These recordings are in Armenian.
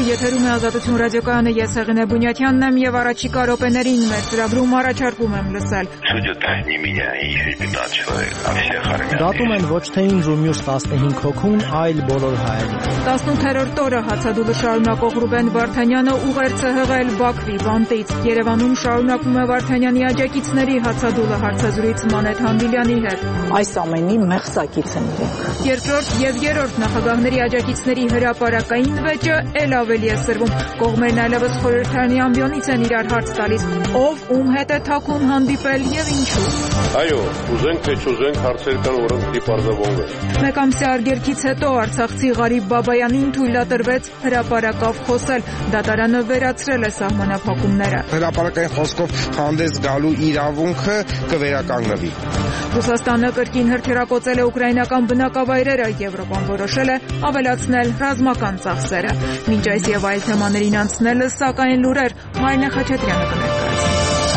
Եթերում է Ազատություն ռադիոկայանը, ես Հեղինե Բունյաթյանն եմ եւ առաջիկա րոպեներին մեր ծրագրում առաջարկում եմ լսել. Դատում են ոչ թե ինձ ու մյուս 15 հոգուն, այլ բոլոր հայերին։ 18-րդ օրը հացադուլը շարունակող Ռուբեն Վարդանյանը ուղերձ է հղել Բաքվի բանտից։ Երևանում շարունակվում է Վարդանյանի աջակիցների հացադուլը, հարցազրույց Մանեթ Հանդիլյանի հետ։ Այս ամենի մեղսակից են իրենք։ Երկրորդ եւ երրորդ նախագահների աջակիցների հրապարակային վեճը ել ավելի է սրվում։ Կողմերն այլևս խորհրդարանի ամբիոնից են իրար հարց տալիս. ով ում հետ է թաքուն հանդիպել եւ ինչու։ Այո, ուզենք թե չուզենք հարցեր կան, որոնք պիտի պարզաբանվեն։ Մեկամսյա արգելքից հետո արցախցի Ղարիբ Բաբայանին թույլատրվեց հրապարակավ խոսել։ Դատարանը վերացրել է սահմանափակումները։ Հրապարակային խոսքով հանդես գալու իրավունքը կվերականգնվի։ Ռուսաստանը կրկին հրթիռակոծել է ուկրաինական բնակավայրերը, Եվրոպան որոշել է ավելացնել ռազմական ծախսերը։ Մինչ այս եւ այլ թեմաներին անցնելը, սակայն լուրեր Մարինե Խաչատրյանը կներկայացնի։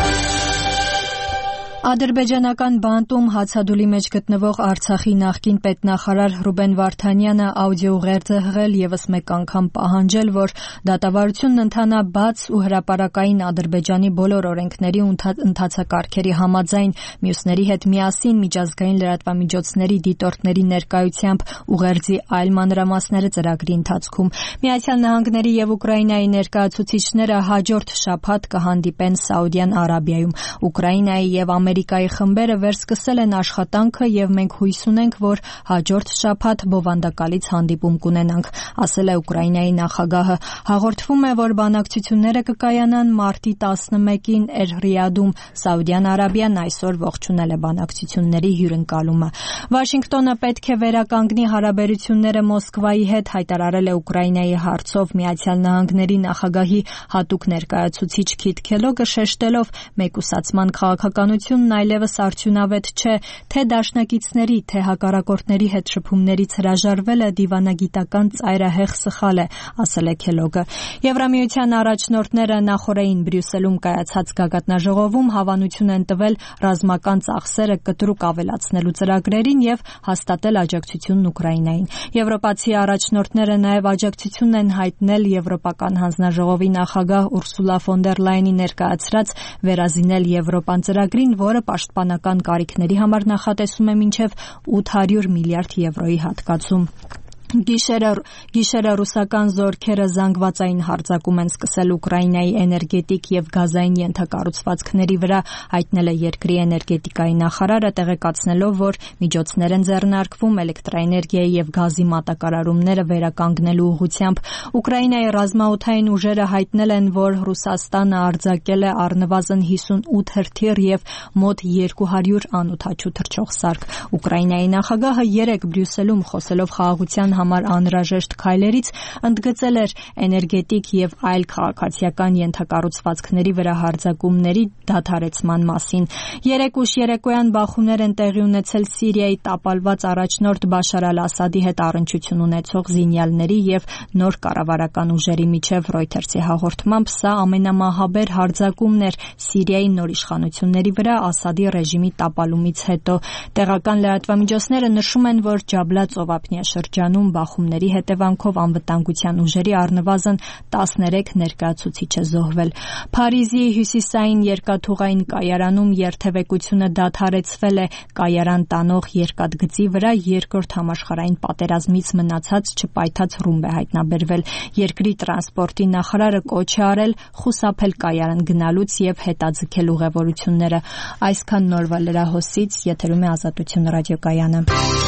Ադրբեջանական բանտում հացադուլի մեջ գտնվող Արցախի նախկին պետնախարար Ռուբեն Վարդանյանը աուդիոուղերձ է հղել եւս մեկ անգամ պահանջել, որ դատավարությունն ընթանա բաց ու հրապարակային Ադրբեջանի բոլոր օրենքների ու ընթացակարգերի համաձայն, մյուսների հետ միասին միջազգային լրատվամիջոցների դիտորդների ներկայությամբ ուղերձի այլ մանրամասները ծրագրի ընթացքում։ Միացյալ Նահանգների եւ Ուկրաինայի ներկայացուցիչները հաջորդ շաբաթ կհանդիպեն Սաուդյան Արաբիայում։ Ուկրաինայի եւ Ամերիկայի խմբերը վերսկսել են աշխատանքը եւ մենք հույս ունենք, որ հաջորդ շաբաթ բովանդակալից հանդիպում կունենանք, ասել է Ուկրաինայի նախագահը։ Հաղորդվում է, որ բանակցությունները կկայանան մարտի 11-ին Ռիադում։ Սաուդյան Արաբիան այսօր ողջունել է բանակցությունների հյուրընկալումը։ Վաշինգտոնը պետք է վերականգնի հարաբերությունները Մոսկվայի հետ, հայտարարել է Ուկրաինայի հարցով Միացյալ Նահանգների նախագահի հատուկ ներկայացուցիչ Քիթ Քելոգը, շեշտելով մեկուսացման քաղաքականությունն այլևս արդյունավետ չէ, թե դաշնակիցների, թե հակառակորդների հետ շփումներից հրաժարվելը դիվանագիտական ծայրահեղ սխալ է, ասել է Քելոգը։ Եվրամիության առաջնորդները նախորդին Բրյուսելում կայացած գագաթնաժողովում հավանություն են տվել ռազմական ծախսերը կտրուկ ավելացնելու ծրագրերին եւ հաստատել աջակցությունն Ուկրաինային։ Եվրոպացի առաջնորդները նաեւ աջակցություն են հայտնել Եվրոպական հանձնաժողովի նախագահ Ուրսուլա ֆոն դեր Լայենի ներկայացրած Վերազինել Եվրոպան ծրագրին, որը պաշտպանական կարիքների համար նախատեսում է մինչև 800 միլիարդ եվրոյի հատկացում։ Գիշերը ռուսական զորքերը զանգվածային հարձակում են սկսել Ուկրաինայի էներգետիկ եւ գազային ենթակառուցվածքների վրա, հայտնել է երկրի էներգետիկայի նախարարը, տեղեկացնելով, որ միջոցներ են ձեռնարկվում էլեկտրաէներգիայի եւ գազի մատակարարումները վերականգնելու ուղղությամբ։ Ուկրաինայի ռազմաօդային ուժերը հայտնել են, որ Ռուսաստանը արձակել է առնվազն 58 հրթիռ եւ մոտ 200 անօդաչու թռչող սարք։ Ուկրաինայի նախագահը երեկ Բրյուսելում խոսելով խաղաղության համար անհրաժեշտ քայլերից ընդգծել էր էներգետիկ եւ այլ քաղաքացիական ենթակառուցվածքների վրա հարձակումների դադարեցման մասին։ Երեկ ուշ երեկոյան բախումներ են տեղի ունեցել Սիրիայի տապալված առաջնորդ Բաշար Ալ-Ասադի հետ առնչություն ունեցող զինյալների եւ նոր կառավարական ուժերի միջև Reuters-ի հաղորդմամբ սա ամենամահաբեր հարձակումն էր Սիրիայի նոր իշխանությունների վրա Ասադի ռեժիմի տապալումից հետո։ Տեղական լրատվամիջոցները նշում են, որ Ջաբլա ծովափնյա շրջանում բախումների հետևանքով անվտանգության ուժերի առնվազն 13 ներկայացուցիչ է զոհվել։ Փարիզի հյուսիսային երկաթուղային կայարանում երթևեկությունը դադարեցվել է կայարան տանող երկաթգծի վրա երկրորդ համաշխարհային պատերազմից մնացած չպայթած ռումբ է հայտնաբերվել։ Երկրի տրանսպորտի նախարարը կոչ է արել խուսափել կայարան գնալուց եւ հետաձգել ուղևորությունները։ Այսքան նորվա լրահոսից, եթերում է Ազատություն ռադիոկայանը։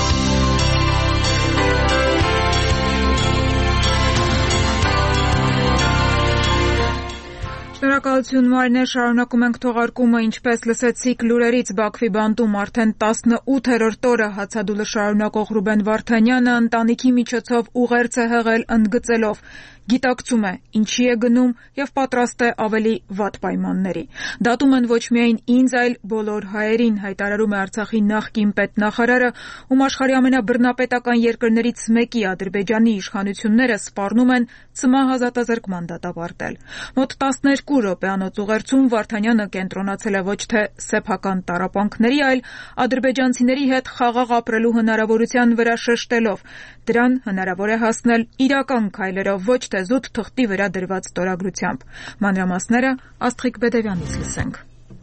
Շնորհակալություն Մարինե, շարունակում ենք թողարկումը, ինչպես լսեցիք լուրերից, Բաքվի բանտում արդեն 18-րդ օրը հացադուլը շարունակող Ռուբեն Վարդանյանը ընտանիքի միջոցով ուղերձ է հղել ընդգծելով. գիտակցում է, ինչի է գնում եւ պատրաստ է ավելի վատ պայմանների։ Դատում են ոչ միայն ինձ, այլ բոլոր հայերին, հայտարարում է Արցախի նախկին պետնախարարը, ում աշխարհի ամենաբռնապետական երկրներից մեկի Ադրբեջանի իշխանությունները սպառնում են ցմահազատազրկման դատապարտել։ Մոտ 12 րոպեանոց ուղերձում Վարդանյանը կենտրոնացել է ոչ թե սեփական տառապանքների, այլ ադրբեջանցիների հետ խաղաղ ապրելու հնարավորության վրա, շեշտելով. դրան հնարավոր է հասնել իրական քայլերով, ոչ թե սեզուտ թղթի վրա դրված ստորագրությամբ։ Մանրամասները Աստղիկ Բեդևյանից լսենք։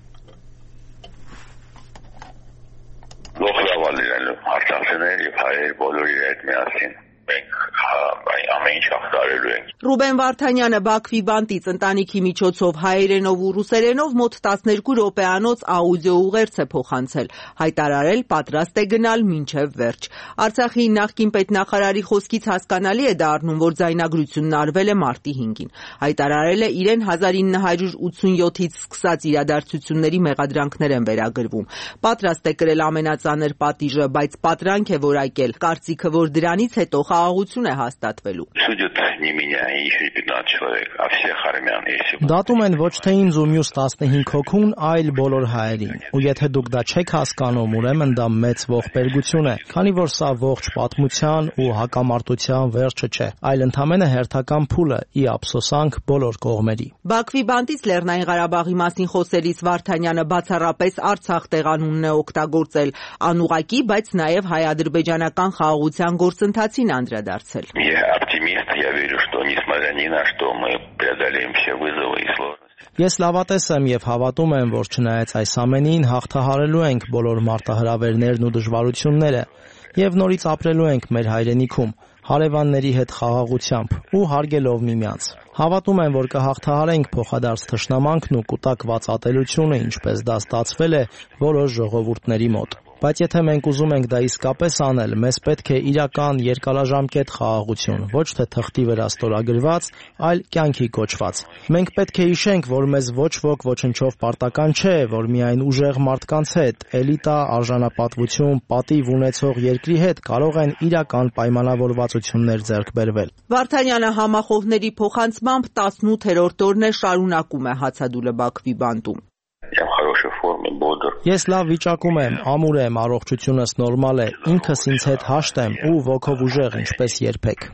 Ողջավալ լինելու արցախցիներ եւ հայեր բոլորի հետ միասին մենք ամեն ինչ ախտարելու ենք։ Ռուբեն Վարդանյանը Բաքվի բանտից ընտանիքի միջոցով հայերենով ու ռուսերենով մոտ 12 րոպեանոց աուդիո ուղերձ է փոխանցել, հայտարարել պատրաստ է գնալ մինչև վերջ։ Արցախի նախկին պետնախարարի խոսքից հասկանալի է դառնում, որ ձայնագրությունն արվել է մարտի 5-ին։ Հայտարարել է իրեն 1987-ից սկսած իրադարձությունների մեղադրանքներ են վերագրվում։ Պատրաստ է կրել ամենածանր պատիժը, բայց պատրանք է որակել, կարծիքը, որ դրանից հետո խաղաղություն է հաստատվելու։ Դատում են ոչ թե ինձ ու մյուս 15 հոգուն, այլ բոլոր հայերին։ Ու եթե դուք դա չեք հասկանում, ուրեմն դա մեծ ողբերգություն է, քանի որ սա ողջ պատմության ու հակամարտության վերջը չէ, այլ ընդամենը հերթական փուլը՝ ի ափսոսանք բոլոր կողմերի։ Բաքվի բանտից Լեռնային Ղարաբաղի մասին խոսելիս Վարդանյանը բացառապես Արցախ տեղանունն է օգտագործել, անուղղակի, բայց նաև հայ-ադրբեջանական խաղաղության գործընթացին անդրադարձել։ Ես լավատես եմ եւ հավատում եմ, որ չնայած այս ամենին հաղթահարելու ենք բոլոր մարտահրավերներն ու դժվարությունները եւ նորից ապրելու ենք մեր հայրենիքում, հարևանների հետ խաղաղությամբ ու հարգելով միմյանց։ Հավատում եմ, որ կհաղթահարենք փոխադարձ թշնամանքն ու կուտակված ատելությունը, ինչպես դա ստացվել է որոշ ժողովուրդների մոտ։ Բայց եթե մենք ուզում ենք դա իսկապես անել, մեզ պետք է իրական երկարաժամկետ խաղաղություն, ոչ թե թղթի վրա ստորագրված, այլ կյանքի կոչված։ Մենք պետք է հիշենք, որ մեզ ոչ ոք ոչնչով պարտական չէ, որ միայն ուժեղ մարդկանց հետ, էլիտա, արժանապատվություն, պատիվ ունեցող երկրի հետ կարող են իրական պայմանավորվածություններ ձեռք բերվել։ Վարդանյանը համախոհների փոխանցմամբ 18-րդ օրն է շարունակում է հացադուլը Բաքվի բանտում։ Ես լավ վիճակում եմ, ամուր եմ, առողջությունս նորմալ է, ինքս ինձ հետ հաշտ եմ ու ոգով ուժեղ, ինչպես երբեք։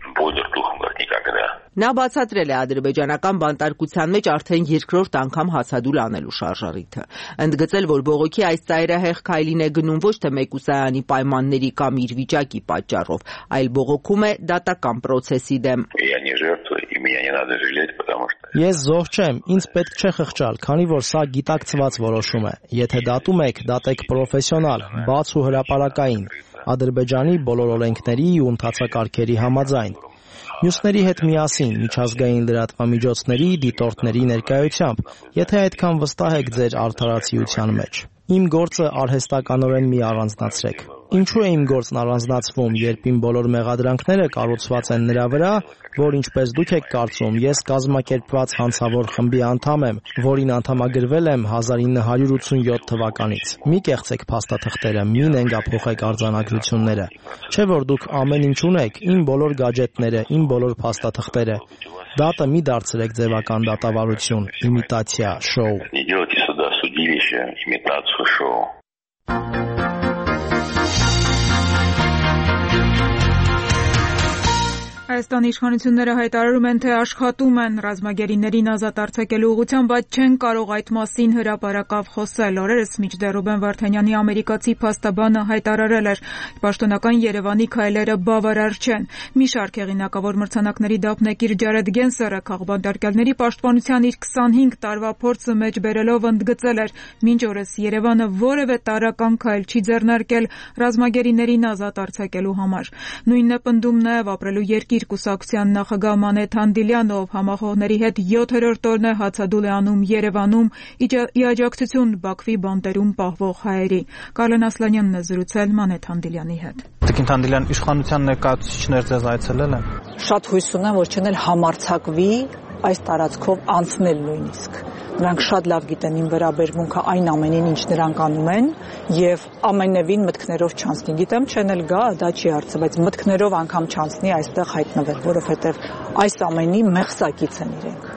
Նա բացատրել է ադրբեջանական բանտարկության մեջ արդեն երկրորդ անգամ հացադուլ անելու շարժառիթը։ Ընդգծել, որ բողոքի այս ծայրահեղ քայլին է գնում ոչ թե մեկուսայանի պայմանների կամ իր վիճակի պատճառով, այլ բողոքում է դատական պրոցեսի դեմ։ Ես զոհ չեմ, ինձ պետք չէ խղճալ, քանի որ սա գիտակցված որոշում է։ Եթե դատում եք, դատեք պրոֆեսիոնալ, բաց ու հրապարակային, Ադրբեջանի բոլոր օրենքների ու ընթացակարգերի համաձայն։ Մյուսների հետ միասին, միջազգային լրատվամիջոցների, դիտորդների ներկայությամբ, եթե այդքան վստահ եք ձեր արդարացիության մեջ։ Իմ գործը արհեստականորեն մի առանձնացրեք։ Ինչու է իմ գործն առանձնացվում, երբ իմ բոլոր մեղադրանքները կառուցված են նրա վրա, որ ինչպես դուք եք կարծում, ես կազմակերպված հանցավոր խմբի անդամ եմ, որին անդամագրվել եմ 1987 թվականից։ Մի կեղծեք փաստաթղթերը, մի նենգափոխեք արձանագրությունները։ Չէ՞ որ դուք ամեն ինչ ունեք, իմ բոլոր գաջետները, իմ բոլոր փաստաթղթերը։ Դատը մի դարձրեք ձևական դատավարություն, իմիտացիա, շոու։ Имитацию шоу. Հայաստանի իշխանությունները հայտարարում են, թե աշխատում են ռազմագերիներին ազատ արձակելու ուղղությամբ, բայց չեն կարող այդ մասին հրապարակավ խոսել։ Օրերս մինչդեռ Ռուբեն Վարդանյանի ամերիկացի փաստաբանը հայտարարել էր, պաշտոնական Երևանի քայլերը բավարար չեն։ Մի շարք հեղինակավոր մրցանակների դափնեկիր Ջարեդ Գենսերը քաղբանտարկյալների պաշտպանության իր 25 տարվա փորձը մեջ բերելով ընդգծել էր, մինչ օրս Երևանը որևէ տարրական քայլ չի ձեռնարկել ռազմագերիներին ազատ արձակելու համար։ Նույնն է պնդում նաև ապրելու երկիր կուսակցության նախագահ Մանեթ Հանդիլյանը, ով համախոհների հետ 7-րդ օրն է հացադուլ է անում Երևանում ի աջակցություն Բաքվի բանտերում պահվող հայերի։ Կարլեն Ասլանյանն է զրուցել Մանեթ Հանդիլյանի հետ։ Տիկին Հանդիլյան, իշխանության ներկայացուցիչներ ձեզ այցելել են։ Շատ հույս ունեմ, որ չեն համարձակվի այս տարածքով անցնել նույնիսկ։ Նրանք շատ լավ գիտեն իմ վերաբերմունքը այն ամենին, ինչ նրանք անում են, եւ ամենևին մտքներով չանցնի։ Գիտեմ, չեն էլ գա, դա չի հարցը, բայց մտքներով անգամ չանցնի այստեղ հայտնվել, որովհետեւ այս ամենի մեղսակից են իրենք։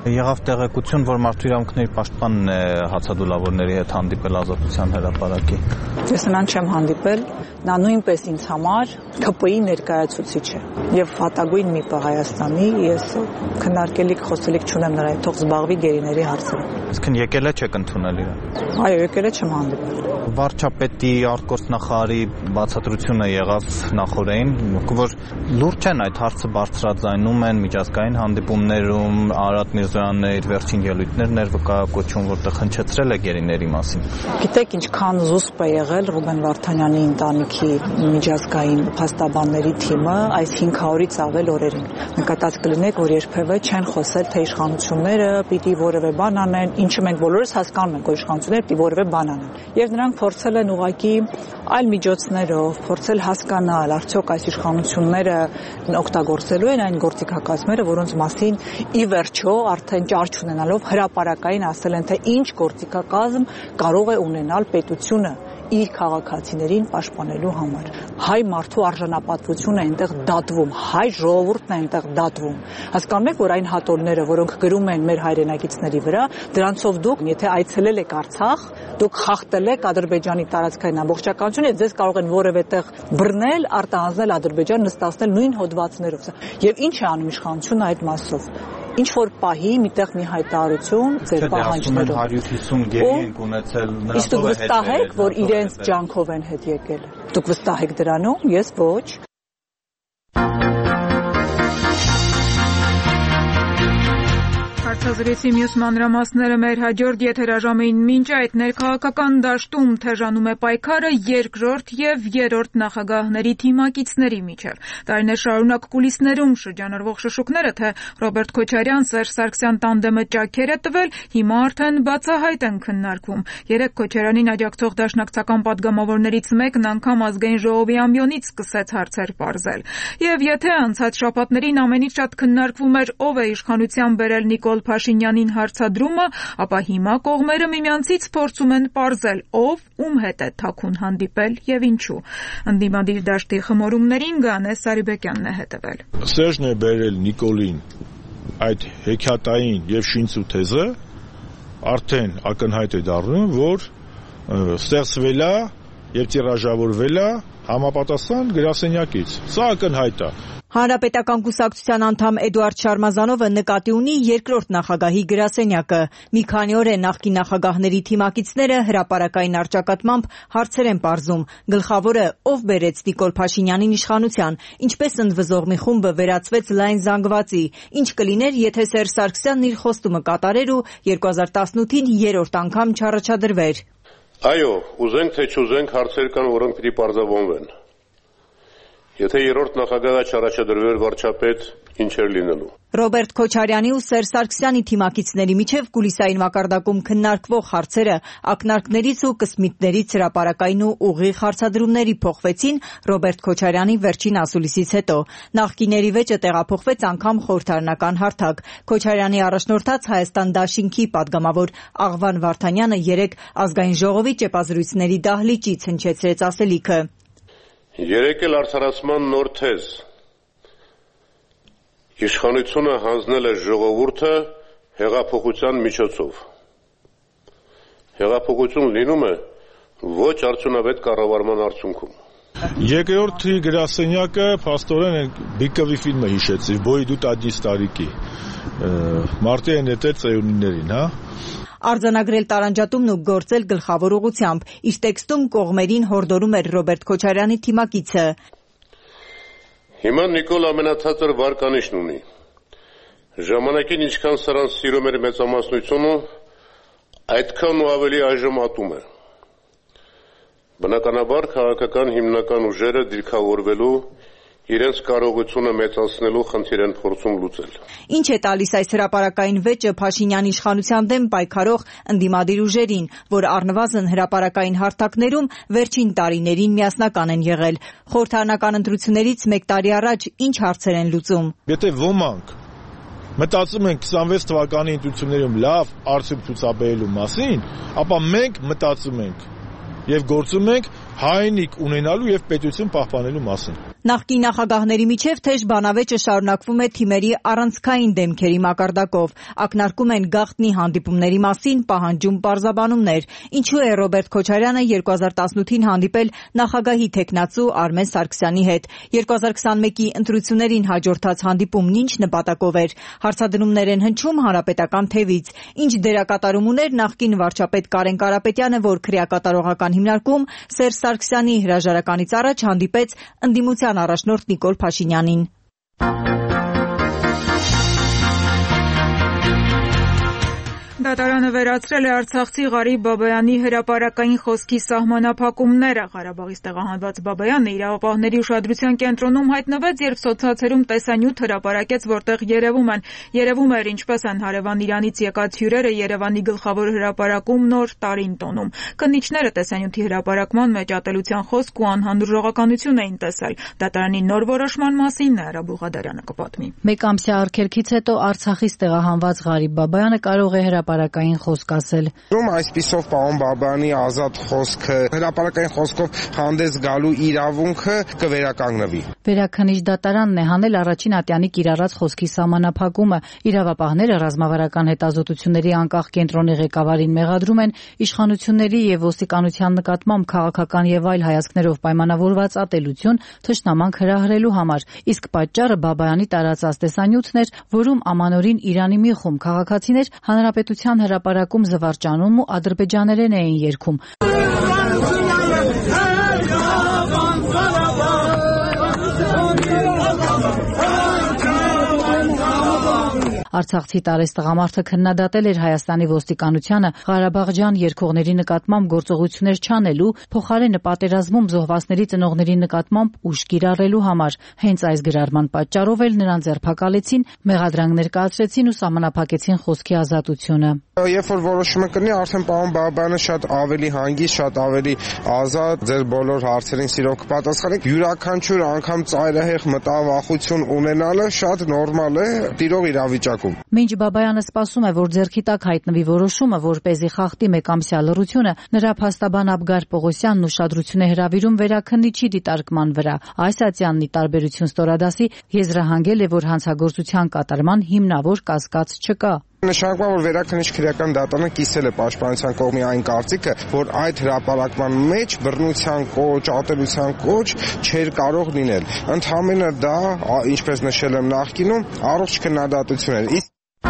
Եղավ տեղեկություն, որ մարդու իրավունքների պաշտպանն է հացադուլավորների հետ հանդիպել Ազատության հրապարակի։ Ես նրան չեմ հանդիպել, նա նույնպես ինձ համար ԿՊ-ի ներկայացուցիչ է եւ վատագույն մի պահ Հայաստանի, ես քննարկելիք խոսելիք չունեմ նրա հետ, թող զբաղվի գերիների հարցերով։ Իսկն եկել է չեք ընդունել իրան։ Այո, եկել է չեմ հանդիպել։ Վարչապետի արտգործնախարարի բացատրությունը եղավ նախորդին, որ լուրջ են այդ հարցը բարձրաձայնում են միջազգային հանդիպումներում, Արադ Միրզոյանն իր վերջին ելույթներն էր վկայակոչում, որտեղ հնչեցրել է գերիների մասին։ Գիտեք ինչքան զուսպ է եղել Ռուբեն Վարդանյանի ընտանիքի միջազգային փաստաբանների թիմը այս 500-ից ավել օրերին։ Նկատած կլինեք, որ երբևէ չեն խոսել, թե իշխանությունները պիտի որևէ բան անեն, ինչը մենք բոլորս հասկանում ենք, որ իշխանությունները պիտի որևէ բան անեն։ Եվ նրանք փորձել են ուղղակի այլ միջոցներով փորձել հասկանալ, արդյոք այս իշխանությունները օգտագործելու են այն գործիքակազմերը, որոնց մասին ի վերջո արդեն ճար չունենալով հրապարակային ասել են, թե ինչ գործիքակազմ կարող է ունենալ պետությունը իր քաղաքացիներին պաշտպանելու համար։ Հայ մարդու արժանապատվությունը այնտեղ դատվում, հայ ժողովուրդն է այնտեղ դատվում։ Հասկանում եք, որ այն հատորները, որոնք գրում են մեր հայրենակիցների վրա, դրանցով դուք, եթե այցելել եք Արցախ, դուք խախտել եք Ադրբեջանի տարածքային ամբողջականությունը, ձեզ կարող են որևէ տեղ բռնել, արտահանձնել Ադրբեջան, նստացնել նույն հոդվածներով։ Եվ ինչ է անում իշխանությունը այդ մասով։ Ինչ որ պահի միտեղ մի հայտարարություն ձեր պահանջներով 150 գերի ենք ունեցել նրանով հետ։ Իսկ վստահ եք, որ իրենց ջանքով են հետ եկել։ Դուք վստահ եք դրանում, ես ոչ։ Հարցազրույցի մյուս մանրամասները մեր հաջորդ եթերաժամին։ Մինչ այդ ներքաղաքական դաշտում թեժանում է պայքարը երկրորդ եւ երրորդ նախագահների թիմակիցների միջև։ Տարիներ շարունակ կուլիսներում շրջանառվող շշուկները, թե Ռոբերտ Քոչարյան, Սերժ Սարգսյան տանդեմը ճաքեր է տվել, հիմա արդեն բացահայտ են քննարկվում։ Երեկ Քոչարյանին աջակցող դաշնակցական падգամավորներից մեկն անգամ ազգային ժողովի ամբիոնից սկսեց հարցեր պարզել։ Եվ եթե անցած շաբաթներին ամենից շատ քննարկվում էր ով է իշխանության բերել Նիկոլ Փաշինյանին հարցադրումը, ապա հիմա կողմերը միմյանցից փորձում են պարզել ով ում հետ է թաքուն հանդիպել եւ ինչու։ Ընդդիմադիր դաշտի խմորումներին Գանե Սարիբեկյանն է հետևել։ Սերժն է բերել Նիկոլին այդ հեքիաթային եւ շինծու թեզը, արդեն ակնհայտ է դառնում, որ ստեղծվել է եւ տիրաժավորվել է համապատասխան գրասենյակից։ Սա ակնհայտ է։ Հանրապետական կուսակցության անդամ Էդուարդ Շարմազանովը նկատի ունի երկրորդ նախագահի գրասենյակը։ Մի քանի օր է նախկին նախագահների թիմակիցները հրապարակային առճակատմամբ հարցեր են պարզում։ Գլխավորը ով բերեց Նիկոլ Փաշինյանին իշխանության, ինչպես ընդվզող մի խումբը վերածվեց լայն զանգվածի, ինչ կլիներ, եթե Սերժ Սարգսյանն իր խոստումը կատարեր ու 2018-ին երրորդ անգամ չառաջադրվեր։ Այո, ուզենք թե չուզենք հարցեր կան, որոնք պիտի պարզաբանվեն։ Եթե երրորդ նախագահը չառաջադրվեր վարչապետ, ինչ էր լինելու։ Ռոբերտ Քոչարյանի ու Սերժ Սարգսյանի թիմակիցների միջև կուլիսային մակարդակում քննարկվող հարցերը ակնարկներից ու կսմիթներից հրապարակային ու ուղիղ հարցադրումների փոխվեցին Ռոբերտ Քոչարյանի վերջին ասուլիսից հետո։ Նախկիների վեճը տեղափոխվեց անգամ խորհրդարանական հարթակ։ Քոչարյանի առաջնորդած Հայաստան դաշինքի падգամավոր Աղվան Վարդանյանը երեկ ազգային ժողովի ճեպազրույցների դահլիճից հնչեցրեց ասելիքը։ Երեկ էլ արդարացման նոր թեզ։ Իշխանությունը հանձնել է ժողովուրդը հեղափոխության միջոցով։ Հեղափոխություն լինում է ոչ արդյունավետ կառավարման արդյունքում։ Երկրորդի գրասենյակը փաստորեն Բիկովի ֆիլմը հիշեցի, Բոյի դու տադի ստարիկի։ Մարտի են հետել ծեյունիներին, հա։ Արձանագրել տարանջատումն ու գործել գլխավոր ուղղությամբ։ Իր տեքստում կողմերին հորդորում էր Ռոբերտ Քոչարյանի թիմակիցը։ Հիմա Նիկոլ ամենաթածր վարկանիշն ունի։ Ժամանակին ինչքան սրան սիրում էր մեծամասնությունը, այդքան ու ավելի այժմ ատում է։ Բնականաբար քաղաքական հիմնական ուժերը դիրքավորվելու իրենց կարողությունը մեծացնելու խնդիր են փորձում լուծել։ Ինչ է տալիս այս հրապարակային վեճը Փաշինյանի իշխանության դեմ պայքարող ընդդիմադիր ուժերին, որ առնվազն հրապարակային հարթակներում վերջին տարիներին միասնական են եղել։ Խորհրդարանական ընտրություններից 1 տարի առաջ ինչ հարցեր են լուծում։ Եթե ոմանք մտածում են 26 թվականի ընտրություններում լավ արդյունք ցուցաբերելու մասին, ապա մենք մտածում ենք եւ գործում ենք հայնիկ ունենալու եւ պետություն պահպանելու մասին։ Նախկին նախագահների միջև թեժ բանավեճը շարունակվում է թիմերի առանցքային դեմքերի մակարդակով։ Ակնարկում են գաղտնի հանդիպումների մասին, պահանջում պարզաբանումներ։ Ինչու է Ռոբերտ Քոչարյանը 2018-ին հանդիպել նախագահի թեկնածու Արմեն Սարգսյանի հետ։ 2021-ի ընտրություններին հաջորդած հանդիպումն ինչ նպատակով էր։ Հարցադրումներ են հնչում հանրապետական թևից։ Ինչ դերակատարում ուներ նախկին վարչապետ Կարեն Կարապետյանը, որ քրեակատարողական հիմնարկում Սերժ Սարգսյանի հրաժարականից առաջ հանդիպեց ընդդիմության առաջնորդ Նիկոլ Փաշինյանին։ Դատարանը վերացրել է արցախցի Ղարիբ Բաբայանի հրապարակային խոսքի սահմանափակումները։ Ղարաբաղից տեղահանված Բաբայանը իրավապահների ուշադրության կենտրոնում հայտնվեց, երբ սոցցանցերում տեսանյութ հրապարակեց, որտեղ երևում էր ինչպես են հարևան Իրանից եկած հյուրերը Երևանի գլխավոր հրապարակում նոր տարին տոնում։ Քննիչները տեսանյութի հրապարակման մեջ ատելության խոսք ու անհանդուրժողականություն էին տեսել։ Դատարանի նոր որոշման մասին Նաիրա Բուղադարյանը կպատմի։ Մեկ ամսյա արգելքից հետո Արցախից տեղահանված Ղարիբ Բաբայանը կարող է հրապարակային խոսք ասել։ Այսպիսով պարոն Բաբայանի ազատ խոսքը, հրապարակային խոսքով հանդես գալու իրավունքը կվերականգնվի։ Վերաքննիչ դատարանն է հանել առաջին ատյանի կիրառած խոսքի սահմանափակումը։ Իրավապահները ռազմավարական հետազոտությունների անկախ կենտրոնի ղեկավարին մեղադրում են իշխանությունների եւ ոստիկանության նկատմամբ քաղաքական եւ այլ հայացքներով պայմանավորված ատելություն թշնամանք հրահրելու համար։ Իսկ պատճառը Բաբայանի տարածած տեսանյութն էր, որում ամանորին Իրանի մի խումբ քաղաքացիներ հանրապետության հրապարակում զվարճանում ու ադրբեջաներեն էին երգում։ Արցախցի տարեց տղամարդը քննադատել էր Հայաստանի ոստիկանությանը Ղարաբաղյան երգողների նկատմամբ գործողություններ չանելու, փոխարենը պատերազմում զոհվածների ծնողների նկատմամբ ուժ կիրառելու համար։ Հենց այս գրառման պատճառով էլ նրան ձերբակալեցին, մեղադրանք ներկայացրեցին ու սահմանափակեցին խոսքի ազատությունը։ Երբ որ որոշումը կլինի, արդեն պարոն Բաբայանը շատ ավելի հանգիստ, շատ ավելի ազատ ձեր բոլոր հարցերին սիրով կպատասխանեք։ Յուրաքանչյուր անգամ ծայրահեղ մտավախություն ունենալը շատ նորմալ է տիրող իրավիճակում։ Մինչ Բաբայանը սպասում է, որ ձեռքի տակ հայտնվի որոշումը, որպեսզի խախտի մեկամսյա լռությունը, նրա փաստաբան Աբգար Պողոսյանն ուշադրություն է հրավիրում վերաքննիչի դիտարկման վրա։ Այս ատյանն ի տարբերություն ստորադասի եզրահանգել է, որ հանցագործության կատարման հիմնավոր կասկած չկա։ Նշանակում է, որ վերաքննիչ քրեական դատարանը կիսել է պաշտպանության կողմի այն կարծիքը, որ այդ հրապարակման մեջ բռնության կոչ, ատելության կոչ չէր կարող լինել։ Ընդհանրապես դա, ինչպես նշել եմ նախկինում, առողջ քննադատություն էր։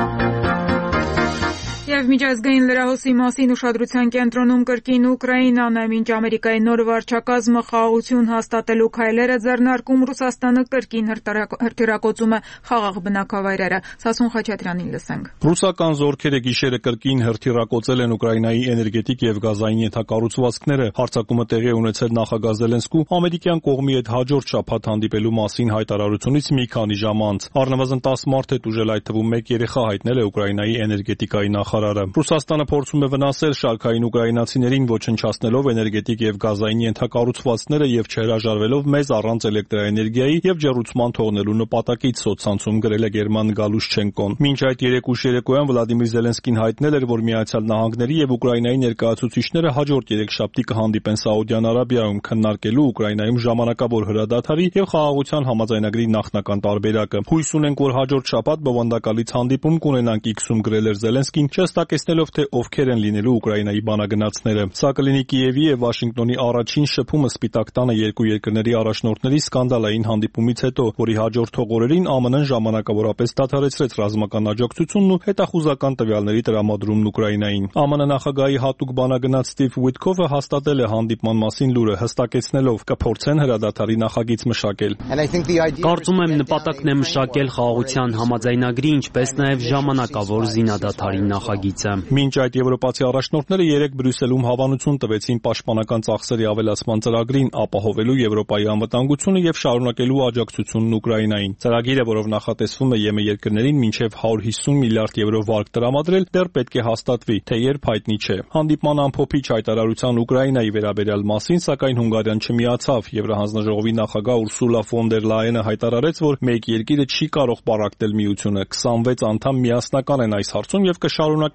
Եվ միջազգային լրահոսի մասին ուշադրության կենտրոնում կրկին Ուկրաինան է, մինչ Ամերիկայի նոր վարչակազմը խաղաղություն հաստատելու քայլերը ձեռնարկում, Ռուսաստանը կրկին հրթիռակոծում է խաղաղ բնակավայրերը։ Սասուն Խաչատրյանին լսենք։ Ռուսական զորքերը գիշերը կրկին հրթիռակոծել են Ուկրաինայի էներգետիկ եւ գազային ենթակառուցվածքները։ Հարձակումը տեղի ունեցել նախագահ Զելենսկու ամերիկյան կողմի հետ հաջորդ շաբաթ հանդիպելու մասին հայտարարությունից մի քանի ժամ անց։ Առնվազն 10 մարդ հետ ուժել, այդ թվում 1 երեխա հայտնել է Ուկրաինայի էներգետիկայի նախարարը։ Ռուսաստանը փորձում է վնասել շարքային ուկրաինացիներին, ոչնչացնելով էներգետիկ եւ գազային ենթակառուցվածքները եւ չհրաժարվելով մեզ առանց էլեկտրաէներգիայի եւ ջեռուցման թողնելու նպատակից, սոցցանցում գրել է Գերման Գալուշչենկոն։ Մինչ այդ երեկո շերեկոյան Վլադիմիր Զելենսկին հայտնել էր, որ Միացյալ Նահանգների եւ Ուկրաինայի ներկայացուցիչները հաջորդ երեքշաբթի կհանդիպեն Սաուդյան Արաբիայում քննարկելու Ուկրաինայում ժամանակավոր հրադադարի եւ խաղաղության համաձայնագրի նախնական տարբերակը։ Հույս ունենք, որ հաջորդ շաբաթ բովանդակալից հանդիպում կունենանք, X-ում գրել էր Զելենսկին, չհստակեցնելով թե ովքեր են լինելու Ուկրաինայի բանագնացները։ Սա կլինի Կիևի եւ Վաշինգտոնի առաջին շփումը Սպիտակ տանը երկու երկրների առաջնորդների սկանդալային հանդիպումից հետո, որի հաջորդող օրերին ԱՄՆ-ն ժամանակավորապես դադարեցրեց ռազմական աջակցությունն ու հետախուզական տվյալների տրամադրումն Ուկրաինային։ ԱՄՆ նախագահի հատուկ բանագնաց Ստիվ Ուիթքոֆը հաստատել է հանդիպման մասին լուրը, հստակեցնելով կփորձեն հրադադարի նախագիծ մշակել։ Կարծում եմ նպատակն է մշակել խաղաղության համաձայնագրի, ինչպես նաև ժամանակավոր զինադադարի նախագիծը։ Մինչ այդ եվրոպացի առաջնորդները երեկ Բրյուսելում հավանություն տվեցին պաշտպանական ծախսերի ավելացման ծրագրին, ապահովելու Եվրոպայի անվտանգությունը եւ շարունակելու աջակցությունն Ուկրաինային։ Ծրագիրը, որով նախատեսվում է ԵՄ երկրներին մինչև 150 միլիարդ եվրո վարկ տրամադրել, դեռ պետք է հաստատվի, թե երբ հայտնի չէ։ Հանդիպման ամփոփիչ հայտարարության Ուկրաինայի վերաբերյալ մասին, սակայն Հունգարիան չմիացավ։ Եվրահանձնաժողովի նախագահ Ուրսուլա ֆոն դեր Լայենը հայտարարեց, որ մեկ երկիրը չի կարող պառակտել միությունը։ 26 անդամ միասնական են այս հարցում եւ կշարունակեն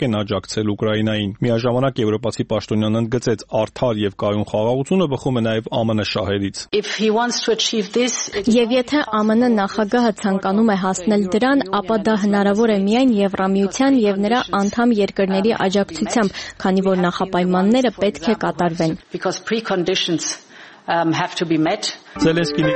են աջակցել Ուկրաինային։ Միաժամանակ եվրոպացի պաշտոնյան ընդգծեց, արդար եւ կայուն խաղաղությունը բխում է նաեւ ԱՄՆ շահերից։ Եվ եթե ԱՄՆ նախագահը ցանկանում է հասնել դրան, ապա դա հնարավոր է միայն Եվրամիության եւ նրա անդամ երկրների աջակցությամբ, քանի որ նախապայմանները պետք է կատարվեն։ Զելենսկին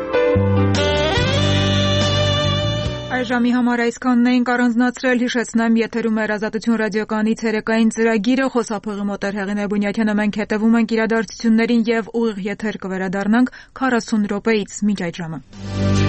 Այժմի համար այսքանն էինք առանձնացրել, հիշեցնեմ, եթերում էր Ազատություն ռադիոկայանի ցերեկային ծրագիրը, խոսափողի մոտ Հեղինե Բունյաթյանը, մենք հետևում ենք իրադարձություններին եւ ուղիղ եթեր կվերադառնանք 40 րոպեից, մինչ այդ ժամը։